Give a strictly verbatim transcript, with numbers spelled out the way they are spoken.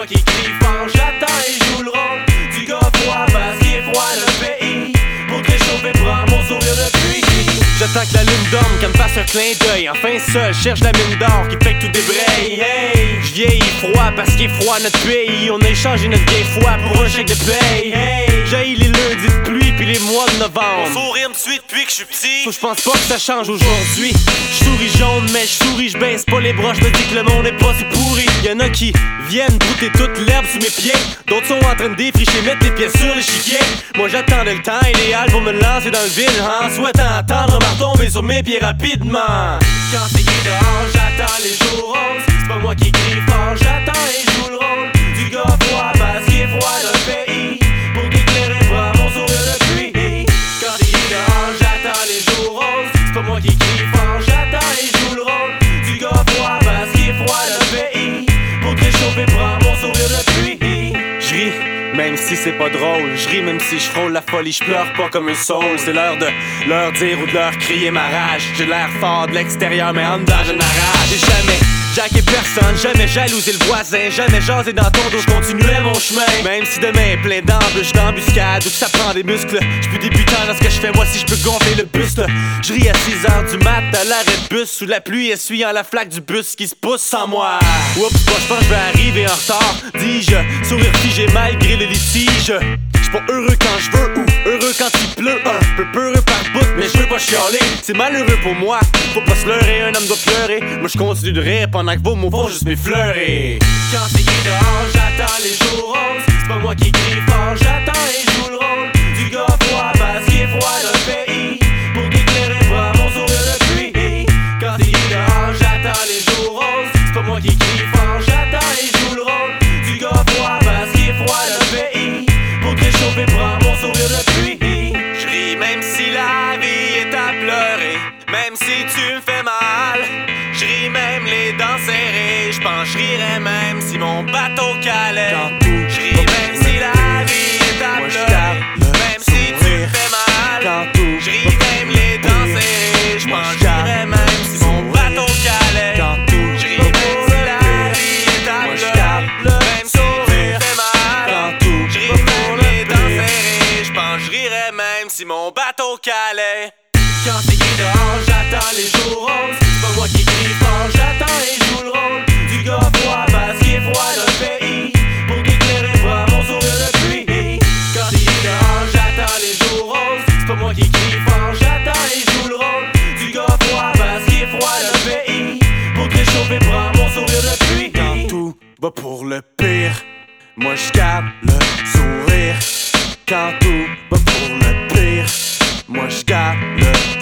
moi qui crie fort, j'attends et joue le rôle du gars froid parce qu'il est froid le pays. Pour te réchauffer, prends mon sourire de pluie. J'attends que la lune dorme, qu'elle me fasse un clin d'œil. Enfin seul, cherche la mine d'or qui fait que tout débraye. Hey, j'vieillis froid parce qu'il est froid notre pays. On a échangé notre vieille foi pour un chèque de paye. Hey, j'haïs les lundis de pluie puis les mois de novembre. Mon sourire me suit depuis que je suis petit. Faut j'pense pas que ça change aujourd'hui. J'souris jaune mais j'souris, j'baisse pas les bras. J'me dis que le monde est pas si pourri. Y'en a qui viennent brouter toute l'herbe sous mes pieds. D'autres sont en train de défricher, mettre les pieds sur l'échiquier. Moi j'attendais le temps idéal pour me lancer dans le vide, en souhaitant attendre ma retomber sur mes pieds rapidement. Quand c'est gris dehors, j'attends les jours roses. C'est pas moi qui crie fort, j'attends et joue le rôle du gars froid parce qu'il est froid le pays. Pour t'éclairer, prends mon sourire de pluie. Quand c'est gris dehors, j'attends les jours roses. C'est pas moi qui crie fort, j'attends et joue le rôle du gars froid parce qu'il est froid le pays. Pour te réchauffer, prends mon sourire de pluie. J'ris, même si c'est pas drôle. J'ris même si je frôle la folie. J'pleure pas comme un soul. C'est l'heure de leur dire ou de leur crier ma rage. J'ai l'air fort de l'extérieur mais en dedans je n'arrache. J'ai jamais jacké personne, jamais jalousé le voisin, jamais jasé dans ton dos, j'continuais mon chemin. Même si demain est plein d'embûches, d'embuscades, ou que ça prend des muscles, j'suis débutant dans ce que j'fais, moi si j'peux gonfler le buste. J'ris à six heures du mat à l'arrêt de bus, sous la pluie essuyant la flaque du bus qui se pousse sans moi. Oups, moi j'pense j'vais arriver en retard, dis-je, sourire figé malgré le litige. J'suis pas heureux quand j'veux ou heureux quand il pleut. Un peu peureux par bout, mais j'veux pas chialer. C'est malheureux pour moi, faut pas se leurrer, un homme doit pleurer. Moi j'continue de rire pendant que vos mots vont juste m'effleurer. Quand c'est gris dehors, j'attends les jours roses. C'est pas moi qui crie fort, j'attends et joue le rôle du gars froid parce qu'il est froid le pays. Pour t'éclairer, prends mon sourire de pluie. Quand c'est gris dehors, j'attends les jours roses. C'est pas moi qui crie fort, j'attends et joue le rôle du gars froid parce qu'il est froid le pays. Pour te réchauffer, prends mon sourire de pluie. J'ris même si la vie est à pleurer, même si tu me fais mal. J'ris même les dents serrées, j'pense j'rirais même si mon bateau calait. J'ris même si la vie est à pleurer, même si tu me fais mal. J'ris même les dents serrées, j'pense j'rirais même si mon bateau calait. J'ris même si la vie est à pleurer, même si tu me fais mal. J'ris même les dents serrées, j'pense j'rirais même si mon bateau calait. Quand c'est gris dehors, j'attends les jours roses. C'est pas moi qui crie fort, j'attends et joue le rôle du gars froid parce qu'il est froid le pays. Pour t'éclairer, prends mon sourire de pluie. Quand c'est gris dehors, j'attends les jours roses. C'est pas moi qui crie fort, j'attends et joue le rôle du gars froid parce qu'il est froid le pays. Pour te réchauffer, prends mon sourire de pluie. Quand tout va pour le pire, moi j'garde le sourire. Quand tout va pour le pire, moi j'garde le